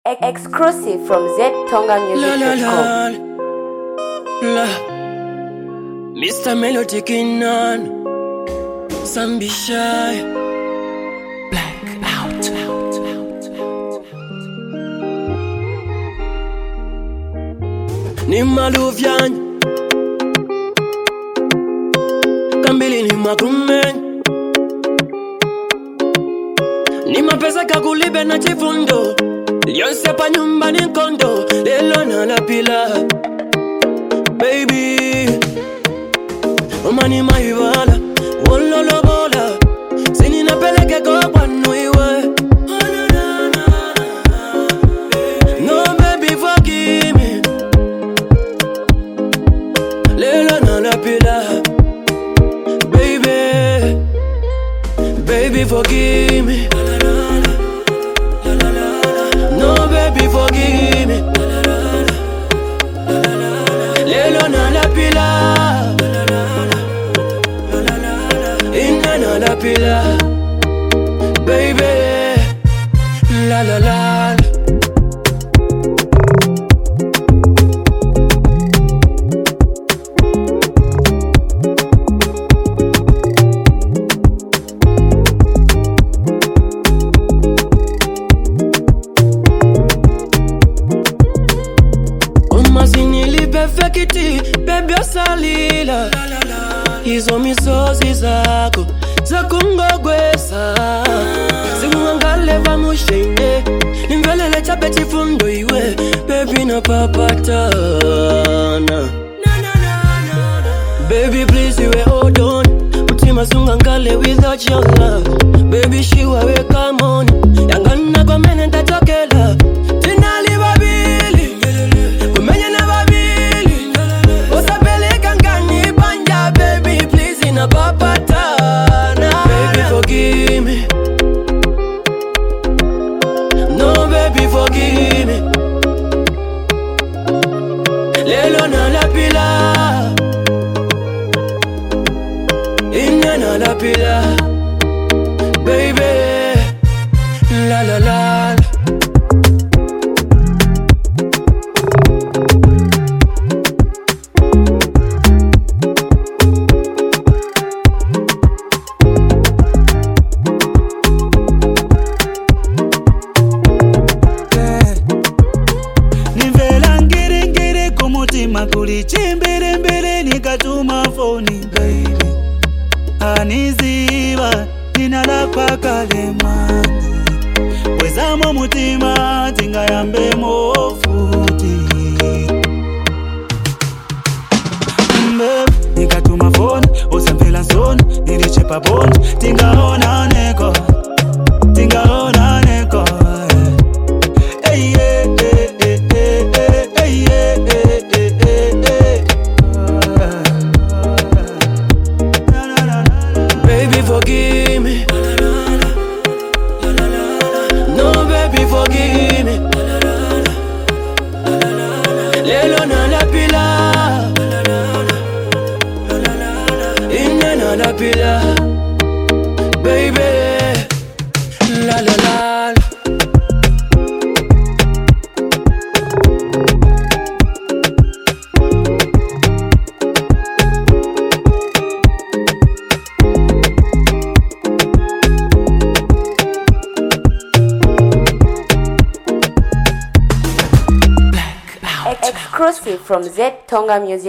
Exclusive from ztongamusic.com. Mr. Melody Kinan, Sambi Shy, Black out. Ni maluvyanyi kambili ni makumeni ni mapesa kakulibe na chifundo lyonse pa nyumba ni kondo lelo na la pila baby omani maibala wololobola sini napeleke kwa kwanu iwe no baby forgive me lelo na la pila baby forgive me no baby forgive me lelo na la pila inna na la pila baby la la la Perfecti, baby osalila hizo misozi zako za kungogwesa zingangale vamushenge nimvelele chape chifundo iwe baby na papatana baby please iwe hold on mutima zungangale without your love baby shiwa we come on yangana kwa mene ntatokela tinali babili kumenya na baby forgive me no baby forgive me lelo na la pila inna na la pila baby la la la kulichimbele mbele nikatuma phone baby aniziva ninalakwa kalemani wezamo mutima tingayambe mofuti nikatuma phone osamphela zone nilichepa bond tingaona neko forgive me no baby forgive me lelo na la pila inna na la pila baby la la la Exclusive from ztongamusic.com.